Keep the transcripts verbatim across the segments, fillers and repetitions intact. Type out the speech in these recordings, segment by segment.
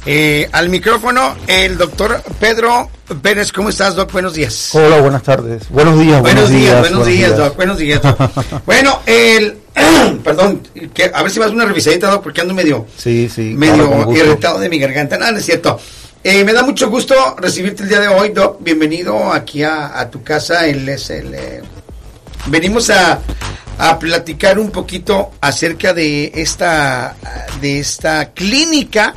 Eh, al micrófono, el doctor Pedro Pérez. ¿Cómo estás, Doc? Buenos días. Hola, buenas tardes. Buenos días, buenos, buenos días, días. Buenos días, días, Doc. Buenos días, Doc. Bueno, el... perdón, que, a ver si me das una revisadita, Doc, porque ando medio... Sí, sí. Medio claro, irritado de mi garganta. No, no es cierto. Eh, me da mucho gusto recibirte el día de hoy, Doc. Bienvenido aquí a, a tu casa. Él es el... Eh, venimos a... a platicar un poquito acerca de esta de esta clínica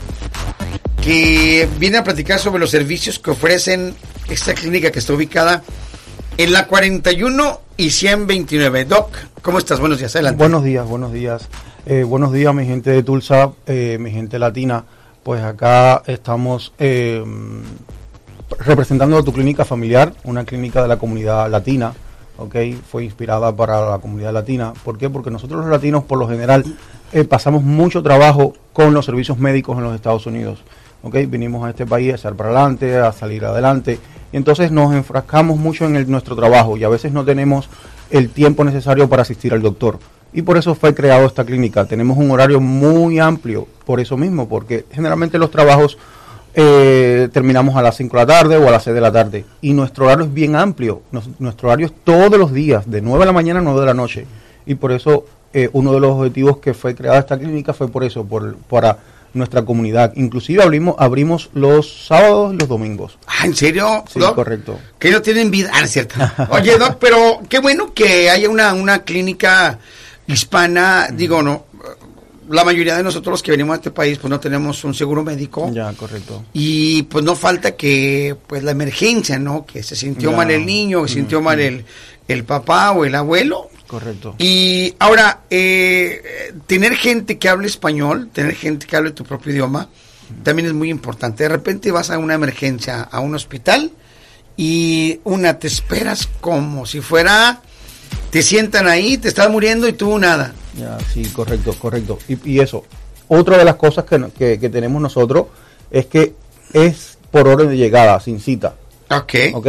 que viene a platicar sobre los servicios que ofrecen esta clínica que está ubicada en la cuarenta y uno y ciento veintinueve. Doc, ¿cómo estás? Buenos días, adelante. Buenos días, buenos días. Eh, buenos días, mi gente de Tulsa, eh, mi gente latina. Pues acá estamos eh, representando a tu clínica familiar, una clínica de la comunidad latina. Okay, fue inspirada para la comunidad latina. ¿Por qué? Porque nosotros los latinos, por lo general, eh, pasamos mucho trabajo con los servicios médicos en los Estados Unidos. Okay, vinimos a este país a echar para adelante, a salir adelante, y entonces nos enfrascamos mucho en el, nuestro trabajo, y a veces no tenemos el tiempo necesario para asistir al doctor. Y por eso fue creado esta clínica. Tenemos un horario muy amplio, por eso mismo, porque generalmente los trabajos Eh, terminamos a las cinco de la tarde o a las seis de la tarde, y nuestro horario es bien amplio. Nos, nuestro horario es todos los días, de nueve de la mañana a nueve de la noche, y por eso eh, uno de los objetivos que fue creada esta clínica fue por eso, por, para nuestra comunidad. Inclusive abrimos, abrimos los sábados y los domingos. Ah, ¿en serio? Sí, Doc? Correcto. Que no tienen vida. Ah, es cierto. Oye, Doc, pero qué bueno que haya una, una clínica hispana, digo, no. La mayoría de nosotros los que venimos a este país pues no tenemos un seguro médico. Ya, correcto. Y pues no falta que pues la emergencia, ¿no? Que se sintió ya. mal el niño, que se sintió mm, mal el, el papá o el abuelo. Correcto. Y ahora, eh, tener gente que hable español, tener gente que hable tu propio idioma, mm. también es muy importante. De repente vas a una emergencia, a un hospital, y una te esperas como si fuera... Te sientan ahí, te estás muriendo y tú nada. Ya, sí, correcto, correcto. Y, y eso, otra de las cosas que, que, que tenemos nosotros es que es por orden de llegada, sin cita. Ok. Ok.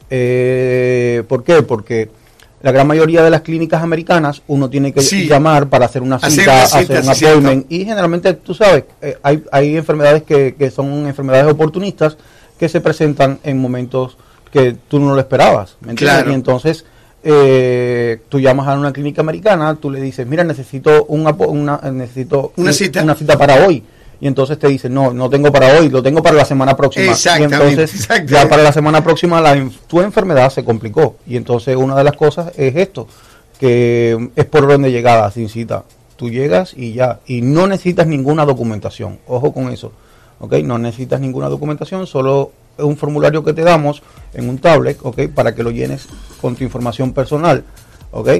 Eh, ¿Por qué? Porque la gran mayoría de las clínicas americanas uno tiene que sí. llamar para hacer una cita, hacer, cita, hacer un sí, appointment. Sí, y generalmente, tú sabes, eh, hay, hay enfermedades que, que son enfermedades oportunistas que se presentan en momentos que tú no lo esperabas. ¿Me entiendes? Claro. Y entonces... Eh, tú llamas a una clínica americana, tú le dices, mira, necesito una, una necesito una cita una cita para hoy, y entonces te dicen, no, no tengo para hoy, lo tengo para la semana próxima. Exactamente, y entonces exactamente. ya para la semana próxima la, tu enfermedad se complicó, y entonces una de las cosas es esto, que es por orden de llegada, sin cita. Tú llegas y ya, y no necesitas ninguna documentación, ojo con eso, ¿ok? No necesitas ninguna documentación, solo un formulario que te damos en un tablet, ¿ok? Para que lo llenes con tu información personal, ¿ok?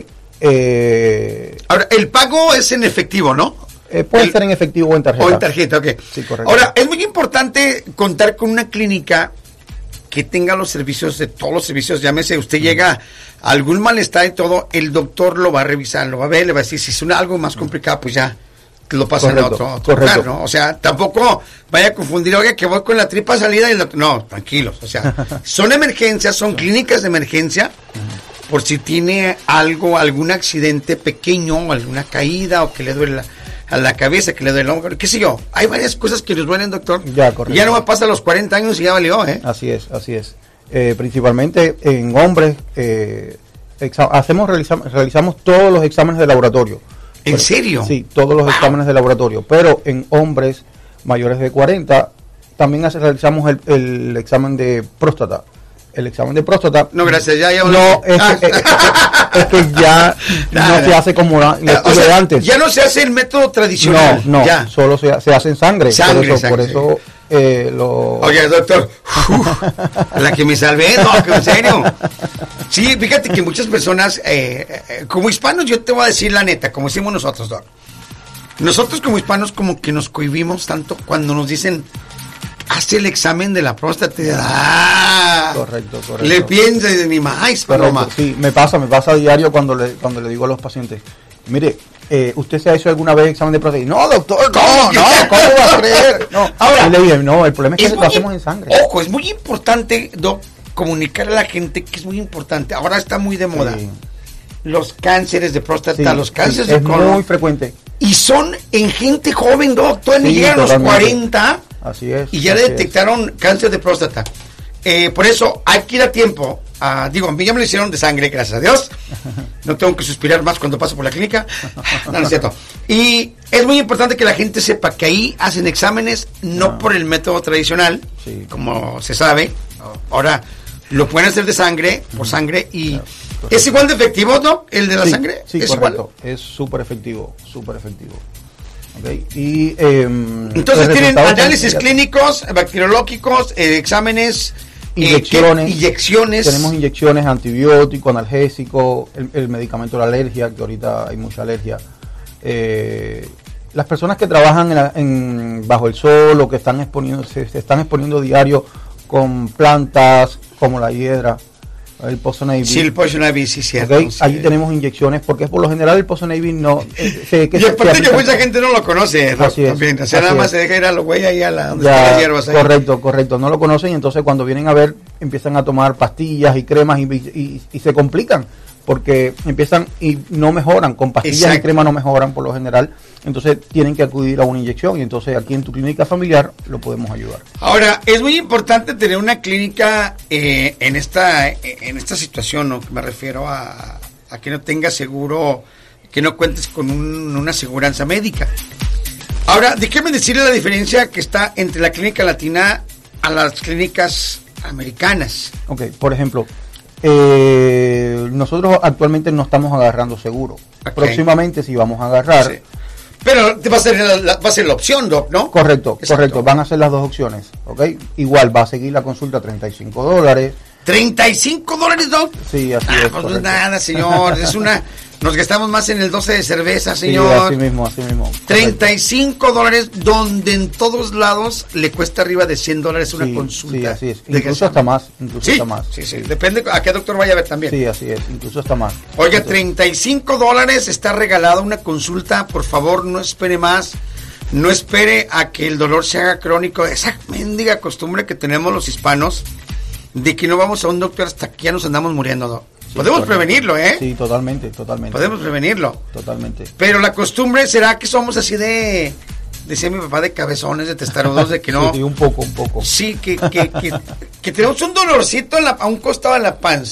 Eh, Ahora, el pago es en efectivo, ¿no? Eh, puede el, ser en efectivo o en tarjeta. O en tarjeta, ok. Sí, correcto. Ahora, es muy importante contar con una clínica que tenga los servicios de todos los servicios. Llámese, usted mm. llega a algún malestar y todo, el doctor lo va a revisar, lo va a ver, le va a decir, si es una, algo más complicado, pues ya lo pasan a otro, otro lugar, ¿no? O sea, tampoco vaya a confundir, oiga, que voy con la tripa salida y el doctor... No, tranquilos, o sea, son emergencias, son clínicas de emergencia, por si tiene algo, algún accidente pequeño, alguna caída, o que le duele la, a la cabeza, que le duele el hombro, qué sé yo. Hay varias cosas que les duelen, doctor. Ya, correcto. Ya no me pasa a los cuarenta años y ya valió, ¿eh? Así es, así es. Eh, principalmente en hombres, eh, exa- hacemos, realizamos, realizamos todos los exámenes de laboratorio. ¿En pero, serio? Sí, todos los wow. exámenes de laboratorio, pero en hombres mayores de cuarenta también hace, realizamos el, el examen de próstata. El examen de próstata. No, gracias, ya, ya. No, es, ah. que, es, es, es que ya no se hace como la, la o sea, antes. Ya no se hace el método tradicional. No, no, ya. solo se, se hace en sangre. Sangre, por eso, sangre. Por eso eh, lo... Oye, doctor, uf, la que me salvé, no, que en serio. Sí, fíjate que muchas personas, eh, eh, como hispanos, yo te voy a decir la neta, como decimos nosotros, doc. Nosotros como hispanos como que nos cohibimos tanto cuando nos dicen, haz el examen de la próstata. Ah, correcto, correcto. Le piensas de mi maíz, paloma. Sí, me pasa, me pasa a diario cuando le, cuando le digo a los pacientes, mire, eh, ¿usted se ha hecho alguna vez examen de próstata? No, doctor, no, no, ¿cómo va a creer? No, ahora, y le digo, no, el problema es que es lo hacemos en sangre. Ojo, es muy importante, doc, comunicar a la gente que es muy importante. Ahora está muy de moda. Sí. Los cánceres de próstata, sí, los cánceres sí, de colon. Es muy frecuente. Y son en gente joven, doc, todavía sí, llegan a los cuarenta. Así es. Y ya le detectaron es. cáncer de próstata. Eh, por eso hay que ir a tiempo. Uh, digo, a mí ya me lo hicieron de sangre, gracias a Dios. No tengo que suspirar más cuando paso por la clínica. No, no es cierto. Y es muy importante que la gente sepa que ahí hacen exámenes no ah. por el método tradicional, sí. como se sabe. Ahora lo pueden hacer de sangre, por sangre, y claro, es igual de efectivo, ¿no? El de la sí, sangre. Sí, es correcto. Igual. Es súper efectivo, súper efectivo. Okay. Y, eh, entonces tienen análisis clínicos, bacteriológicos, eh, exámenes, inyecciones, eh, inyecciones. Tenemos inyecciones, antibiótico, analgésico, el, el medicamento de la alergia, que ahorita hay mucha alergia. Eh, las personas que trabajan en, la, en bajo el sol o que están exponiendo, se, se están exponiendo diario con plantas como la hiedra, el Poison Ivy. Sí, el Poison Ivy, sí, cierto. Okay. Sí. Allí tenemos inyecciones, porque por lo general el Poison Ivy no... Eh, se, que y aparte que mucha gente no lo conoce, ¿no? Así es, también. O sea, nada es. más se deja ir a los güey ahí a la donde ya, están las hierbas ahí. Correcto, correcto. No lo conocen y entonces cuando vienen a ver empiezan a tomar pastillas y cremas y, y, y se complican, porque empiezan y no mejoran, con pastillas Exacto. y cremas no mejoran por lo general, entonces tienen que acudir a una inyección y entonces aquí en tu clínica familiar lo podemos ayudar. Ahora, es muy importante tener una clínica eh, en esta en esta situación, ¿no? Me refiero a, a que no tengas seguro, que no cuentes con un, una aseguranza médica. Ahora, déjeme decirle la diferencia que está entre la clínica latina a las clínicas americanas. Ok, por ejemplo, Eh, nosotros actualmente no estamos agarrando seguro. Okay. Próximamente sí vamos a agarrar. Sí. Pero va a ser la, va a ser la opción, Doc, ¿no? Correcto, Exacto. correcto. Van a ser las dos opciones, ¿ok? Igual va a seguir la consulta treinta y cinco dólares. ¿treinta y cinco dólares, Doc? Sí, así ah, es. Pues no es nada, señor. Es una... Nos gastamos más en el doce de cerveza, señor. Sí, así mismo, así mismo. treinta y cinco dólares, donde en todos lados le cuesta arriba de cien dólares una sí, consulta. Sí, así es. Incluso hasta más. Incluso sí, hasta más. Sí, sí. Depende a qué doctor vaya a ver también. Sí, así es. Incluso hasta más. Oiga, treinta y cinco dólares está regalada una consulta. Por favor, no espere más. No espere a que el dolor se haga crónico. Esa mendiga costumbre que tenemos los hispanos de que no vamos a un doctor hasta que ya nos andamos muriendo, ¿no? Sí, podemos correcto. prevenirlo, ¿eh? Sí, totalmente, totalmente. Podemos prevenirlo. Totalmente. Pero la costumbre será que somos así de, decía mi papá, de cabezones, de testarudos, de que no... Sí, un poco, un poco. Sí, que, que, que, que tenemos un dolorcito en la, a un costado de la panza.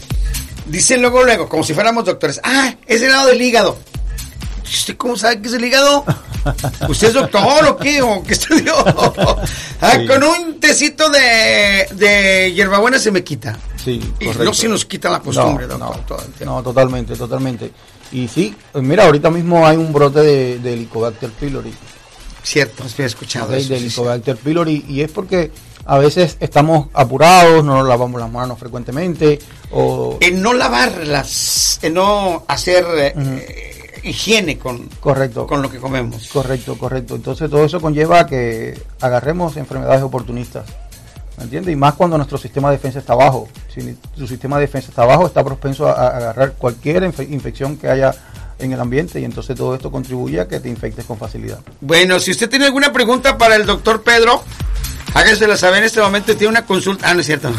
Dicen luego, luego, como si fuéramos doctores, ah, es el lado del hígado. ¿Usted cómo sabe que es el hígado? ¿Usted es doctor o qué? ¿O qué estudió? Ah, sí. Con un tecito de, de hierbabuena se me quita. Sí, y no se nos quita la costumbre, no, doctor. No, todo el no, totalmente, totalmente. Y sí, mira, ahorita mismo hay un brote de, de Helicobacter pylori. Cierto, he escuchado okay, eso. De Helicobacter sí, pylori, y es porque a veces estamos apurados, no nos lavamos las manos frecuentemente, o... En no lavarlas, en no hacer... Uh-huh. eh, higiene con, correcto, con lo que comemos. Correcto, correcto. Entonces todo eso conlleva a que agarremos enfermedades oportunistas, ¿me entiendes? Y más cuando nuestro sistema de defensa está bajo. Si tu sistema de defensa está bajo, está propenso a, a agarrar cualquier inf- infección que haya en el ambiente, y entonces todo esto contribuye a que te infectes con facilidad. Bueno, si usted tiene alguna pregunta para el doctor Pedro, hágasela saber en este momento. Tiene una consulta. Ah, no es cierto.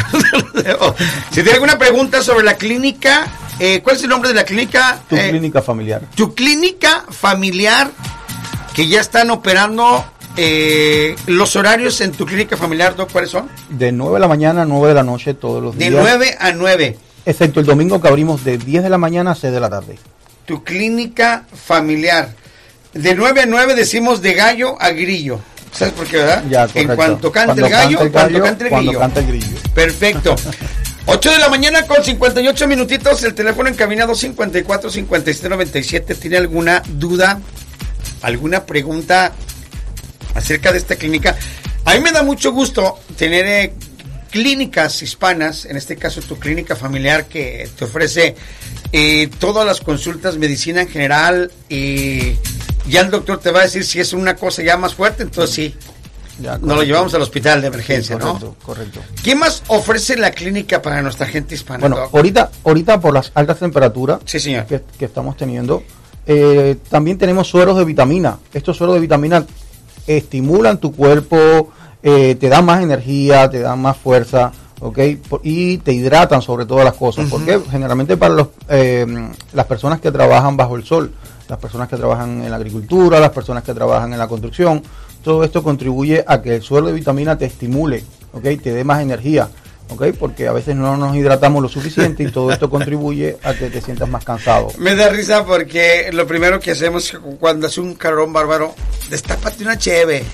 Si tiene alguna pregunta sobre la clínica, eh, ¿cuál es el nombre de la clínica? Tu eh, clínica familiar. Tu clínica familiar, que ya están operando. Eh, los horarios en tu clínica familiar, Doc, ¿cuáles son? De nueve de la mañana a nueve de la noche todos los días. De nueve a nueve. Excepto el domingo, que abrimos de diez de la mañana a seis de la tarde. Tu clínica familiar. De nueve a nueve decimos de gallo a grillo. ¿Sabes por qué, verdad? Ya, correcto. En cuanto cante cuando el gallo, cante el gallo cuando cante el cuando grillo. Canta el grillo. Perfecto. ocho de la mañana con cincuenta y ocho minutitos. El teléfono en cabina dos cincuenta y cuatro, cincuenta y siete noventa y siete. ¿Tiene alguna duda, alguna pregunta acerca de esta clínica? A mí me da mucho gusto tener eh, clínicas hispanas, en este caso tu clínica familiar, que te ofrece eh, todas las consultas, medicina en general, y ya el doctor te va a decir si es una cosa ya más fuerte, entonces sí, ya, nos lo llevamos al hospital de emergencia, sí, correcto, ¿no? Correcto. ¿Qué más ofrece la clínica para nuestra gente hispana? Bueno, doc? ahorita, ahorita por las altas temperaturas sí, señor. Que, que estamos teniendo, eh, también tenemos sueros de vitamina. Estos sueros de vitamina estimulan tu cuerpo, eh, te dan más energía, te dan más fuerza, ¿ok? Y te hidratan sobre todas las cosas, uh-huh. Porque generalmente para los, eh, las personas que trabajan bajo el sol, las personas que trabajan en la agricultura, las personas que trabajan en la construcción, todo esto contribuye a que el suero de vitamina te estimule, ¿ok? Te dé más energía, ¿ok? Porque a veces no nos hidratamos lo suficiente y todo esto contribuye a que te sientas más cansado. Me da risa porque lo primero que hacemos cuando hace un calorón bárbaro, destápate una cheve.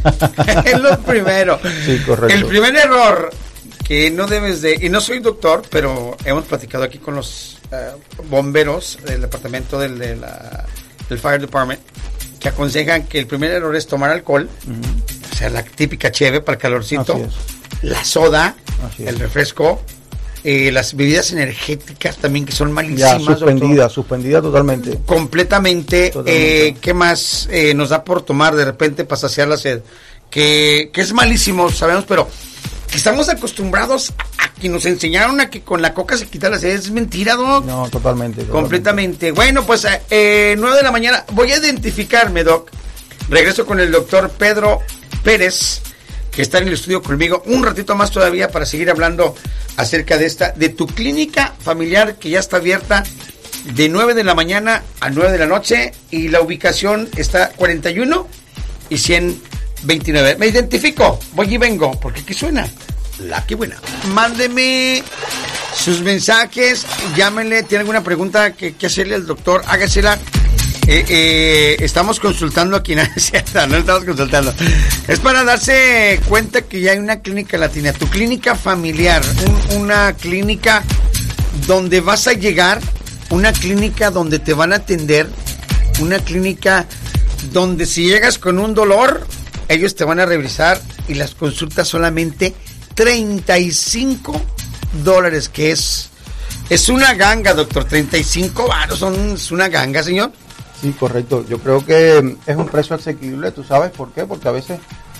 Es lo primero. Sí, correcto. El primer error que no debes de, y no soy doctor, pero hemos platicado aquí con los uh, bomberos del departamento del, de la, del Fire Department, que aconsejan que el primer error es tomar alcohol, uh-huh. o sea, la típica cheve para el calorcito, la soda, el refresco, eh, las bebidas energéticas también que son malísimas. Ya, suspendida, suspendida totalmente. Completamente. Totalmente. Eh, ¿Qué más eh, nos da por tomar de repente para saciar la sed? Que, que es malísimo, sabemos, pero que estamos acostumbrados a, a que nos enseñaron a que con la coca se quita la sed. Es mentira, Doc. No, totalmente. Completamente. Totalmente. Bueno, pues eh, nueve de la mañana. Voy a identificarme, Doc. Regreso con el doctor Pedro Pérez, que está en el estudio conmigo un ratito más todavía para seguir hablando acerca de esta, de tu clínica familiar que ya está abierta de nueve de la mañana a nueve de la noche y la ubicación está cuarenta y uno y ciento veintinueve. Me identifico, voy y vengo, porque aquí suena la que buena. Mándeme sus mensajes, llámenle, tiene alguna pregunta que, que hacerle al doctor, hágasela. Eh, eh, estamos consultando aquí, no es cierto, no estamos consultando. Es para darse cuenta que ya hay una clínica latina, tu clínica familiar, un, una clínica donde vas a llegar, una clínica donde te van a atender, una clínica donde si llegas con un dolor, ellos te van a revisar y las consultas solamente treinta y cinco dólares, que es, es una ganga, doctor, treinta y cinco varos, son, es una ganga, señor. Sí, correcto. Yo creo que es un precio asequible, ¿tú sabes por qué? Porque a veces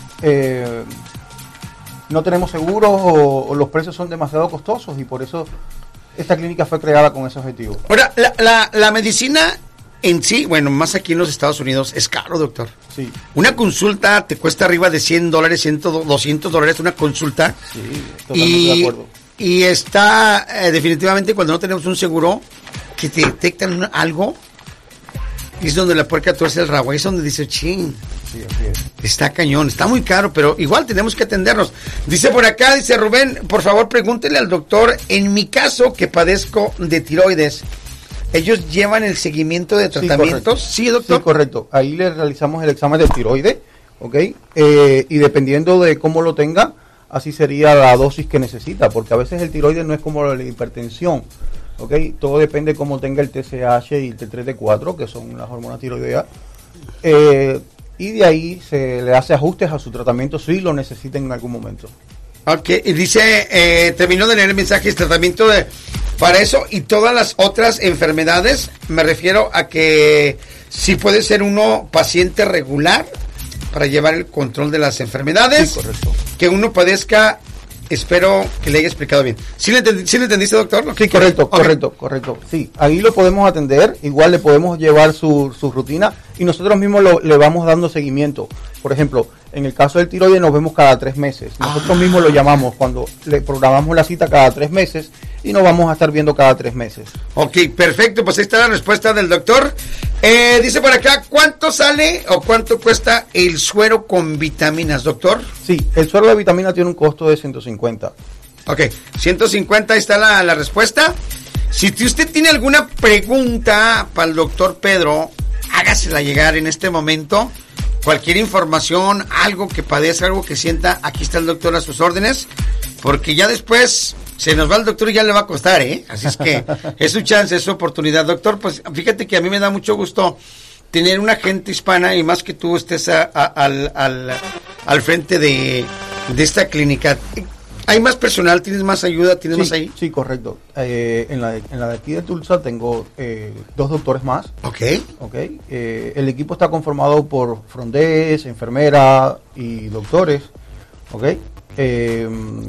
eh, no tenemos seguros o, o los precios son demasiado costosos y por eso esta clínica fue creada con ese objetivo. Ahora, la, la, la medicina en sí, bueno, más aquí en los Estados Unidos, es caro, doctor. Sí. Una consulta te cuesta arriba de cien dólares, cien, doscientos dólares una consulta. Sí, totalmente y, de acuerdo. Y está eh, definitivamente cuando no tenemos un seguro que te detectan una, algo, es donde la puerca tuerce el rabo, es donde dice, ching, sí, así es. Está cañón, está muy caro, pero igual tenemos que atendernos. Dice por acá, dice Rubén, por favor pregúntele al doctor, en mi caso que padezco de tiroides, ¿ellos llevan el seguimiento de tratamientos? Sí, sí, doctor. Sí, correcto. Ahí le realizamos el examen de tiroides, ¿ok? Eh, y dependiendo de cómo lo tenga, así sería la dosis que necesita, porque a veces el tiroides no es como la hipertensión, ¿ok? Todo depende de cómo tenga el T S H y el T tres D cuatro, que son las hormonas tiroideas. Eh, y de ahí se le hace ajustes a su tratamiento si lo necesiten en algún momento. Ok, y dice, eh, terminó de leer el mensaje, tratamiento de, para eso y todas las otras enfermedades, me refiero a que si puede ser uno paciente regular para llevar el control de las enfermedades, sí, correcto. Que uno padezca, espero que le haya explicado bien. ¿Sí le, entendí, ¿sí le entendiste, doctor? Sí, correcto, okay. correcto, correcto. Sí, ahí lo podemos atender, igual le podemos llevar su, su rutina y nosotros mismos lo, le vamos dando seguimiento. Por ejemplo, en el caso del tiroides nos vemos cada tres meses. Nosotros ah. mismos lo llamamos cuando le programamos la cita cada tres meses y nos vamos a estar viendo cada tres meses. Ok, perfecto. Pues ahí está la respuesta del doctor. Eh, dice por acá, ¿cuánto sale o cuánto cuesta el suero con vitaminas, doctor? Sí, el suero de vitamina tiene un costo de ciento cincuenta. Ok, ciento cincuenta, ahí está la, la respuesta. Si usted tiene alguna pregunta para el doctor Pedro, hágasela llegar en este momento. Cualquier información, algo que padezca, algo que sienta, aquí está el doctor a sus órdenes, porque ya después se nos va el doctor y ya le va a costar, ¿eh? Así es que es su chance, es su oportunidad. Doctor, pues fíjate que a mí me da mucho gusto tener una gente hispana y más que tú estés a, a, al, al, al frente de, de esta clínica. ¿Hay más personal? ¿Tienes más ayuda? ¿Tienes sí, más ahí? Sí, correcto. Eh, en, la, en la de aquí de Tulsa tengo eh, dos doctores más. Ok. okay. Eh, el equipo está conformado por frondés, enfermera y doctores. Ok. Eh,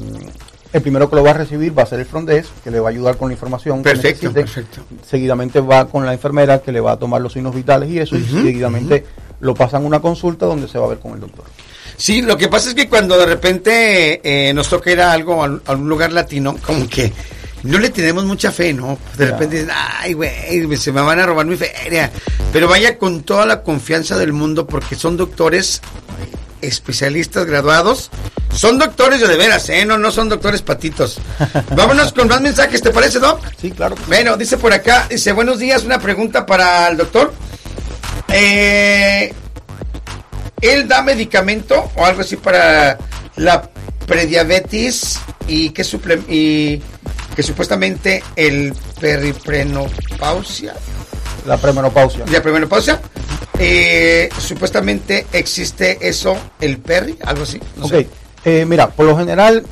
el primero que lo va a recibir va a ser el frondés, que le va a ayudar con la información. Perfecto, que perfecto. Seguidamente va con la enfermera, que le va a tomar los signos vitales y eso. Uh-huh, y seguidamente uh-huh. lo pasan a una consulta donde se va a ver con el doctor. Sí, lo que pasa es que cuando de repente eh, nos toca ir a algo, a, a un lugar latino, como que no le tenemos mucha fe, ¿no? De repente dicen, ay, güey, se me van a robar mi feria. Pero vaya con toda la confianza del mundo porque son doctores especialistas graduados. Son doctores de veras, ¿eh? No, no son doctores patitos. Vámonos con más mensajes, ¿te parece, Doc? Sí, claro. Bueno, dice por acá, dice, buenos días, una pregunta para el doctor. Eh, ¿Él da medicamento o algo así para la prediabetes y que, suple y que supuestamente el perimenopausia? La premenopausia. La premenopausia. Eh, supuestamente existe eso, el peri, algo así. No ok, sé. eh, mira, por lo general,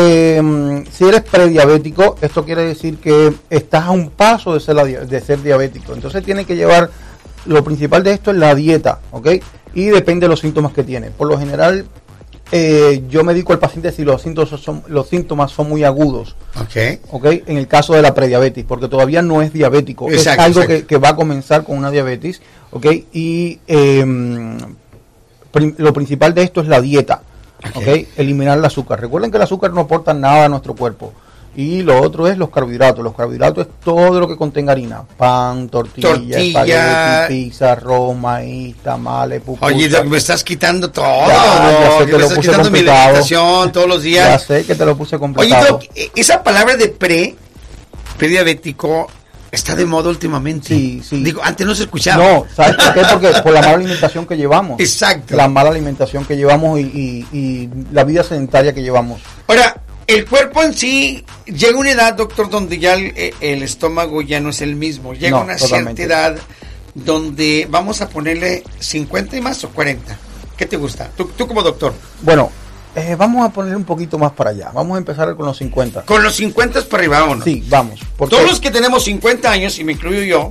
eh, si eres prediabético, esto quiere decir que estás a un paso de ser, la, de ser diabético. Entonces tienes que llevar, lo principal de esto es la dieta, ¿ok? Y depende de los síntomas que tiene. Por lo general, eh, yo medico al paciente si los síntomas son, los síntomas son muy agudos. Ok. Ok, en el caso de la prediabetes, porque todavía no es diabético. Exacto, es algo exacto. que, que va a comenzar con una diabetes, ok, y eh, prim, lo principal de esto es la dieta, ok, okay, eliminar el azúcar. Recuerden que el azúcar no aporta nada a nuestro cuerpo. Y lo otro es los carbohidratos. Los carbohidratos es todo lo que contenga harina. Pan, tortilla, tortilla. espagueti, pizza, arroz, maíz, tamales, pupusas. Oye, Doc, me estás quitando todo. Ya, ya sé, me te lo estás puse quitando mi complicado. alimentación todos los días. Ya sé que te lo puse complicado. Oye, Doc, esa palabra de pre, prediabético, está de moda últimamente. Sí, sí. Digo, antes no se escuchaba. No, ¿sabes por qué? Porque por la mala alimentación que llevamos. Exacto. La mala alimentación que llevamos y, y, y la vida sedentaria que llevamos. Ahora, el cuerpo en sí, llega una edad, doctor, donde ya el, el estómago ya no es el mismo. Llega No, una totalmente. cierta edad donde vamos a ponerle cincuenta y más o cuarenta. ¿Qué te gusta? Tú, tú como doctor. Bueno, eh, vamos a poner un poquito más para allá. Vamos a empezar con los cincuenta. Con los cincuenta para arriba, ¿o no? Sí, vamos. Porque Todos los que tenemos cincuenta años, y me incluyo yo,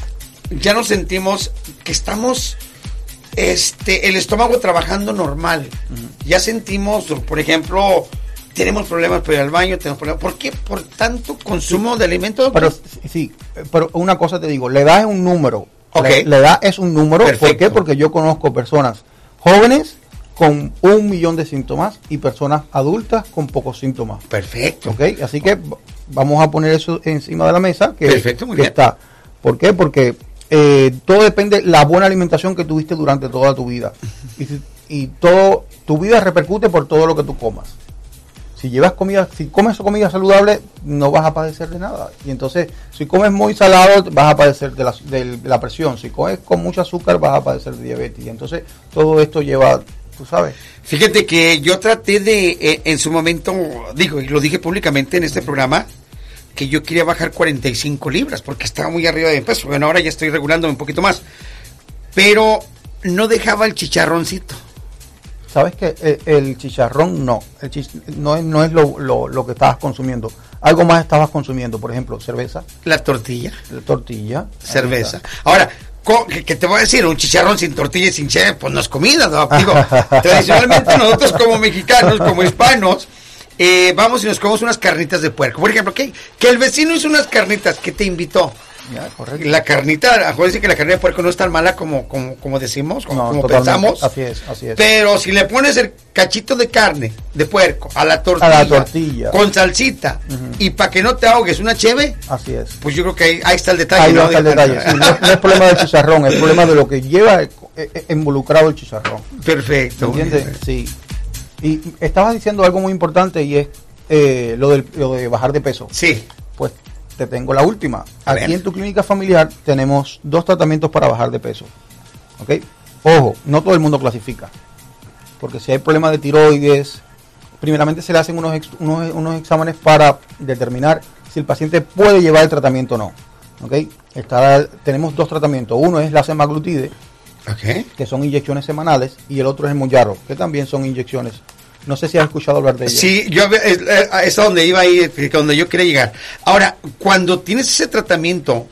ya nos sentimos que estamos, este, el estómago trabajando normal. Uh-huh. Ya sentimos, por ejemplo, tenemos problemas para ir al baño, tenemos problemas. ¿Por qué? Por tanto consumo sí, de alimentos. Pero sí, pero una cosa te digo, la edad es un número. Okay. La, la edad es un número. Perfecto. ¿Por qué? Porque yo conozco personas jóvenes con un millón de síntomas y personas adultas con pocos síntomas. Perfecto. ¿Ok? Así que vamos a poner eso encima de la mesa, que, Perfecto, muy que bien. está. ¿Por qué? Porque eh, todo depende de la buena alimentación que tuviste durante toda tu vida. Y, y todo, tu vida repercute por todo lo que tú comas. Si llevas comida, si comes comida saludable, no vas a padecer de nada. Y entonces, si comes muy salado, vas a padecer de la, de la presión. Si comes con mucho azúcar, vas a padecer de diabetes. Y entonces, todo esto lleva, tú sabes. Fíjate que yo traté de, eh, en su momento, digo, y lo dije públicamente en este programa, que yo quería bajar cuarenta y cinco libras, porque estaba muy arriba de peso. Bueno, ahora ya estoy regulándome un poquito más. Pero no dejaba el chicharroncito. ¿Sabes que el, el chicharrón no? El chich, no es, no es lo, lo, lo que estabas consumiendo. Algo más estabas consumiendo, por ejemplo, cerveza. La tortilla. La tortilla. Cerveza. Ahora, que te voy a decir, un chicharrón sin tortilla y sin cheve, pues no es comida, ¿no? Digo, tradicionalmente nosotros como mexicanos, como hispanos, eh, vamos y nos comemos unas carnitas de puerco. Por ejemplo, que, que el vecino hizo unas carnitas, que te invitó. Ya, correcto. La carnita, acuérdense que la carne de puerco no es tan mala como, como, como decimos, como, no, como totalmente. pensamos. Así es, así es. Pero si le pones el cachito de carne de puerco a la tortilla, a la tortilla. con salsita, uh-huh. y para que no te ahogues una cheve, así es. Pues yo creo que ahí, ahí está el detalle. Ahí ¿no? está el detalle. Sí, no, no es problema del chicharrón, es problema de lo que lleva eh, eh, involucrado el chicharrón. Perfecto. ¿Entiendes? Sí. Y estabas diciendo algo muy importante y es eh, lo, del, lo de bajar de peso. Sí. Pues te tengo la última. A Aquí ver. en tu clínica familiar tenemos dos tratamientos para bajar de peso. ¿Ok? Ojo, no todo el mundo clasifica. Porque si hay problemas de tiroides, primeramente se le hacen unos, ex, unos, unos exámenes para determinar si el paciente puede llevar el tratamiento o no. ¿Ok? Está, tenemos dos tratamientos. Uno es la semaglutide, okay. que son inyecciones semanales, y el otro es el Mounjaro, que también son inyecciones. No sé si has escuchado hablar de ella. Sí, yo es, es a donde iba a ir, donde yo quería llegar. Ahora, cuando tienes ese tratamiento,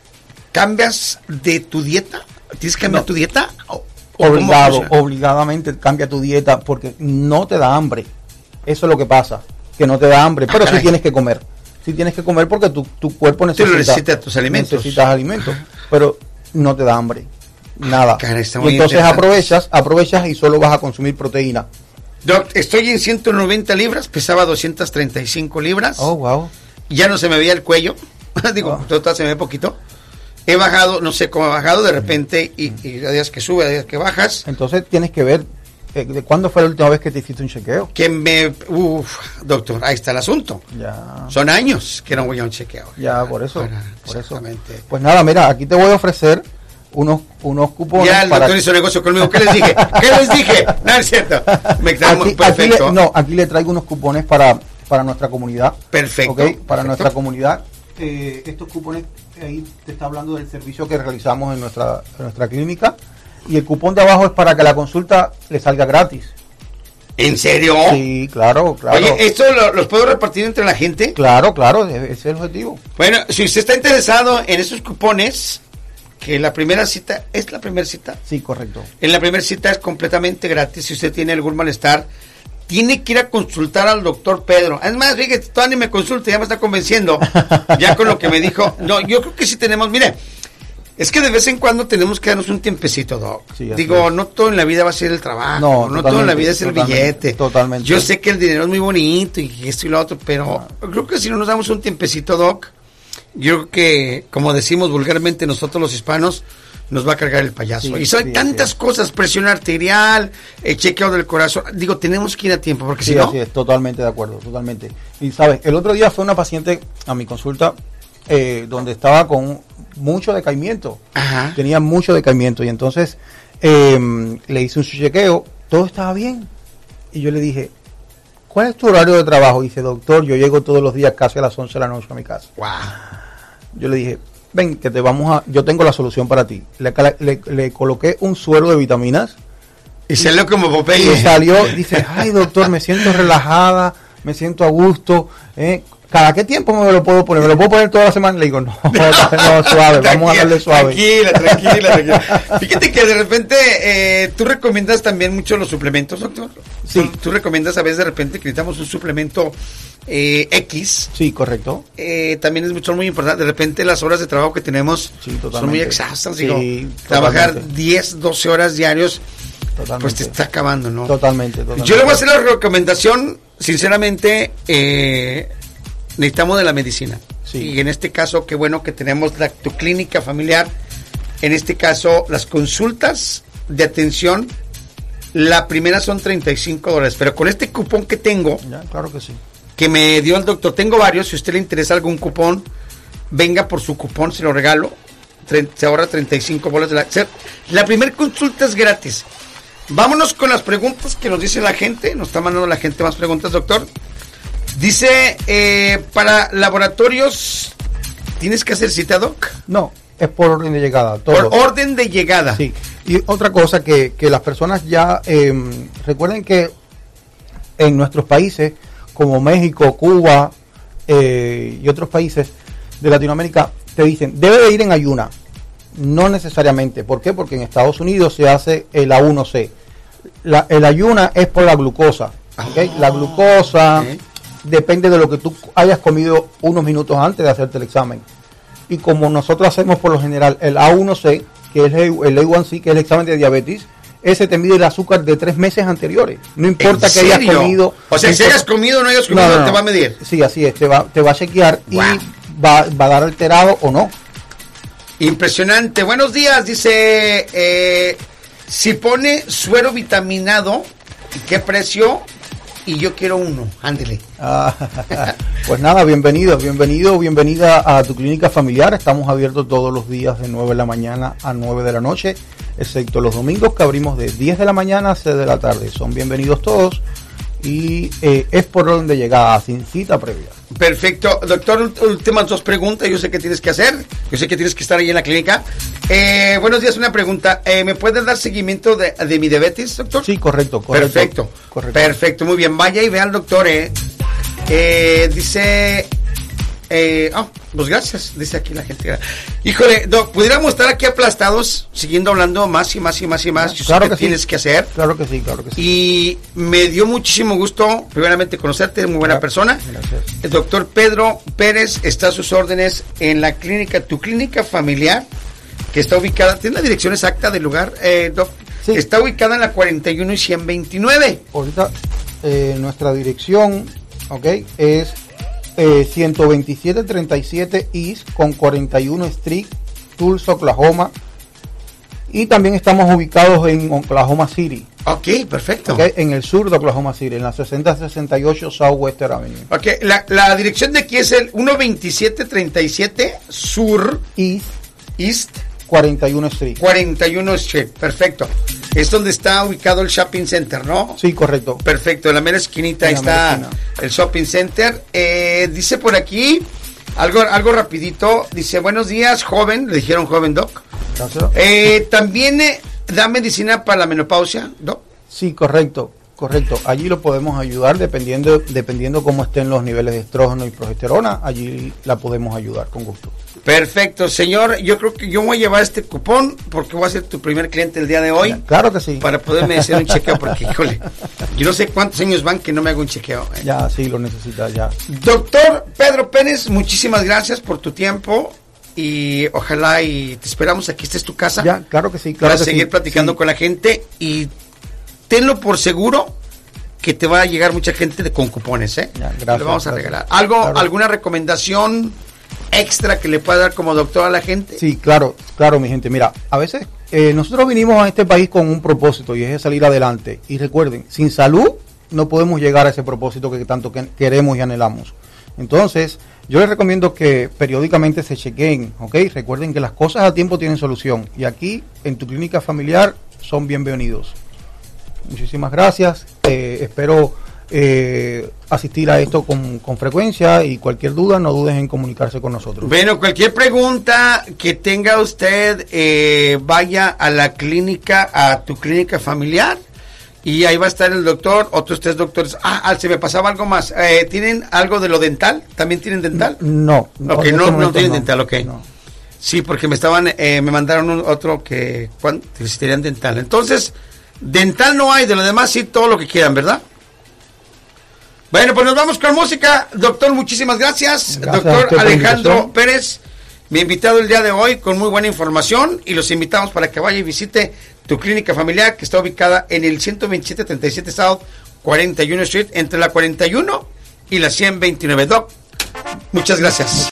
¿cambias de tu dieta? ¿Tienes que cambiar No. tu dieta? ¿O, o Obligado, obligadamente cambia tu dieta porque no te da hambre. Eso es lo que pasa, que no te da hambre, pero ah, sí tienes que comer. Sí tienes que comer porque tu, tu cuerpo necesita, necesita tus alimentos. Necesitas alimentos, pero no te da hambre. Nada. Cara, está y muy entonces aprovechas, aprovechas y solo vas a consumir proteína. Doc, estoy en ciento noventa libras, pesaba doscientas treinta y cinco libras. Oh, wow. Ya no se me veía el cuello. Digo, oh. total se me ve poquito. He bajado, no sé cómo he bajado de repente, y, y a días que sube, a días que bajas. Entonces tienes que ver eh, ¿de cuándo fue la última vez que te hiciste un chequeo? Que me... Uf, doctor, ahí está el asunto. Ya. Son años que no voy a un chequeo. Ya, por eso. Para, por eso. Pues nada, mira, aquí te voy a ofrecer unos, unos cupones. Ya el para... doctor hizo negocio conmigo. ¿Qué les dije? ¿Qué les dije? No, es cierto. Me queda muy aquí, perfecto. Aquí le, no, aquí le traigo unos cupones para, para nuestra comunidad. Perfecto. ¿Okay? Para perfecto. nuestra comunidad. Eh, estos cupones, ahí te está hablando del servicio que realizamos en nuestra, en nuestra clínica. Y el cupón de abajo es para que la consulta le salga gratis. ¿En serio? Sí, claro, claro. Oye, ¿esto lo, los puedo repartir entre la gente? Claro, claro, ese es el objetivo. Bueno, si usted está interesado en esos cupones, que la primera cita, ¿es la primera cita? Sí, correcto. En la primera cita es completamente gratis. Si usted tiene algún malestar, tiene que ir a consultar al doctor Pedro. Es más, fíjate, todavía ni me consulta, ya me está convenciendo. Ya con lo que me dijo. No, yo creo que sí tenemos, mire, es que de vez en cuando tenemos que darnos un tiempecito, Doc. Sí, Digo, es. no todo en la vida va a ser el trabajo, no, no todo en la vida es el totalmente, billete. Totalmente. Yo sé que el dinero es muy bonito y esto y lo otro, pero ah. creo que si no nos damos un tiempecito, Doc, yo creo que, como decimos vulgarmente nosotros los hispanos, nos va a cargar el payaso. Sí, y son sí, tantas sí. cosas, presión arterial, el chequeo del corazón. Digo, tenemos que ir a tiempo, porque sí, si no... Sí, es totalmente de acuerdo, totalmente. Y sabes, el otro día fue una paciente a mi consulta eh, donde estaba con mucho decaimiento. Ajá. Tenía mucho decaimiento y entonces eh, le hice un chequeo, todo estaba bien. Y yo le dije, ¿cuál es tu horario de trabajo? Y dice, doctor, yo llego todos los días casi a las once de la noche a mi casa. Wow. Yo le dije, ven, que te vamos a, yo tengo la solución para ti. Le, le, le coloqué un suero de vitaminas. Y salió como Popeye. Y salió, dice, ay doctor, me siento relajada, me siento a gusto. ¿eh? ¿Cada qué tiempo me lo puedo poner? ¿Me lo puedo poner toda la semana? Le digo, no, no, no suave, vamos a darle suave. Tranquila, tranquila, tranquila. Fíjate que de repente, eh, ¿tú recomiendas también mucho los suplementos, doctor? Sí. ¿Tú recomiendas a veces de repente que necesitamos un suplemento eh, X? Sí, correcto. Eh, también es mucho, muy importante. De repente las horas de trabajo que tenemos sí, son muy exhaustas. Sí, digo, totalmente. Trabajar diez, doce horas diarios, totalmente. Pues te está acabando, ¿no? Totalmente, totalmente. Yo le voy a hacer la recomendación, sinceramente, eh... necesitamos de la medicina. Sí. Y en este caso, qué bueno que tenemos la, tu clínica familiar. En este caso, las consultas de atención, la primera son treinta y cinco dólares. Pero con este cupón que tengo, ya, claro que sí, que me dio el doctor, tengo varios. Si a usted le interesa algún cupón, venga por su cupón, se lo regalo. Se ahorra treinta y cinco bolas de la... La primera consulta es gratis. Vámonos con las preguntas que nos dice la gente. Nos está mandando la gente más preguntas, doctor. Dice, eh, para laboratorios, ¿tienes que hacer cita, Doc? No, es por orden de llegada. Todo. Por orden de llegada. Sí. Y otra cosa que, que las personas ya, eh, recuerden que en nuestros países, como México, Cuba eh, y otros países de Latinoamérica, te dicen, debe de ir en ayuna. No necesariamente. ¿Por qué? Porque en Estados Unidos se hace el A uno C. La, el ayuna es por la glucosa. ¿Okay? Oh, la glucosa... Okay. Depende de lo que tú hayas comido unos minutos antes de hacerte el examen. Y como nosotros hacemos por lo general el A uno C, que es el, el A uno C, que es el examen de diabetes, ese te mide el azúcar de tres meses anteriores. No importa que hayas comido. O sea, no si importa, hayas comido o no hayas comido, no, no, te va a medir. Sí, así es, te va, te va a chequear wow. y va, va a dar alterado o no. Impresionante. Buenos días, dice, eh, si pone suero vitaminado, ¿qué precio? Y yo quiero uno, ándele. Ah, pues nada, bienvenido, bienvenido, bienvenida a tu clínica familiar. Estamos abiertos todos los días de nueve de la mañana a nueve de la noche, excepto los domingos que abrimos de diez de la mañana a seis de la tarde. Son bienvenidos todos y eh, es por orden de llegada, sin cita previa. Perfecto. Doctor, últimas dos preguntas. Yo sé que tienes que hacer, yo sé que tienes que estar ahí en la clínica. Eh, buenos días, una pregunta. Eh, ¿Me puedes dar seguimiento de, de mi diabetes, doctor? Sí, correcto, correcto. Perfecto, correcto. Perfecto, muy bien. Vaya y vea al doctor, eh. Eh, dice... Eh, oh, pues gracias, dice aquí la gente. Híjole, Doc, pudiéramos estar aquí aplastados, siguiendo hablando más y más y más y más. Yo claro sé que, que tienes sí. que hacer. Claro que sí, claro que sí. Y me dio muchísimo gusto, primeramente, conocerte, muy buena gracias. persona. Gracias. El doctor Pedro Pérez está a sus órdenes en la clínica, tu clínica familiar, que está ubicada, ¿tiene la dirección exacta del lugar, eh, Doc? Sí. Está ubicada en la cuarenta y uno y ciento veintinueve. Ahorita, eh, nuestra dirección, ok, es... Eh, ciento veintisiete treinta y siete East con cuarenta y uno Street, Tulsa, Oklahoma. Y también estamos ubicados en Oklahoma City. Ok, perfecto. Okay, en el sur de Oklahoma City, en la sesenta sesenta y ocho Southwestern Avenue. Ok, la, la dirección de aquí es el ciento veintisiete treinta y siete Sur East, East cuarenta y uno Street. cuarenta y uno Street, perfecto. Es donde está ubicado el shopping center, ¿no? Sí, correcto. Perfecto, en la mera esquinita En la está mera esquina. el shopping center. Eh, dice por aquí, algo, algo rapidito, dice, buenos días, joven, le dijeron joven, Doc. Gracias. Eh, también eh, da medicina para la menopausia, Doc. Sí, correcto, correcto. Allí lo podemos ayudar dependiendo dependiendo cómo estén los niveles de estrógeno y progesterona. Allí la podemos ayudar con gusto. Perfecto, señor. Yo creo que yo voy a llevar este cupón porque voy a ser tu primer cliente el día de hoy. Claro que sí. Para poderme hacer un chequeo porque, híjole, yo no sé cuántos años van que no me hago un chequeo. ¿eh? Ya, sí, lo necesita ya. Doctor Pedro Pérez, muchísimas gracias por tu tiempo y ojalá y te esperamos aquí, esta es tu casa. Ya, claro que sí. Claro para que seguir sí, platicando sí. con la gente y tenlo por seguro que te va a llegar mucha gente de, con cupones, ¿eh? Ya, gracias, le vamos a gracias. regalar. ¿Algo, Claro. alguna recomendación extra que le pueda dar como doctor a la gente? Sí, claro, claro, mi gente. Mira, a veces eh, nosotros vinimos a este país con un propósito y es salir adelante. Y recuerden, sin salud no podemos llegar a ese propósito que tanto que queremos y anhelamos. Entonces, yo les recomiendo que periódicamente se chequeen, ¿ok? Recuerden que las cosas a tiempo tienen solución. Y aquí, en tu clínica familiar, son bienvenidos. Muchísimas gracias. Eh, espero eh, asistir a esto con, con frecuencia y cualquier duda, no dudes en comunicarse con nosotros. Bueno, cualquier pregunta que tenga usted, eh, vaya a la clínica, a tu clínica familiar, y ahí va a estar el doctor, otros tres doctores. Ah, ah, se me pasaba algo más. Eh, ¿Tienen algo de lo dental? ¿También tienen dental? No. Ok, en no, este no momento tienen no. dental, ok. No. Sí, porque me estaban, eh, me mandaron un, otro que, ¿cuánto? Necesitarían dental. Entonces, dental no hay, de lo demás sí, todo lo que quieran, ¿verdad? Bueno, pues nos vamos con música. Doctor, muchísimas gracias. Gracias a Doctor usted por la Alejandro invitación. Pérez, mi invitado el día de hoy con muy buena información y los invitamos para que vaya y visite tu clínica familiar que está ubicada en el ciento veintisiete treinta y siete South cuarenta y uno Street entre la cuarenta y uno y la ciento veintinueve. Doc, muchas gracias.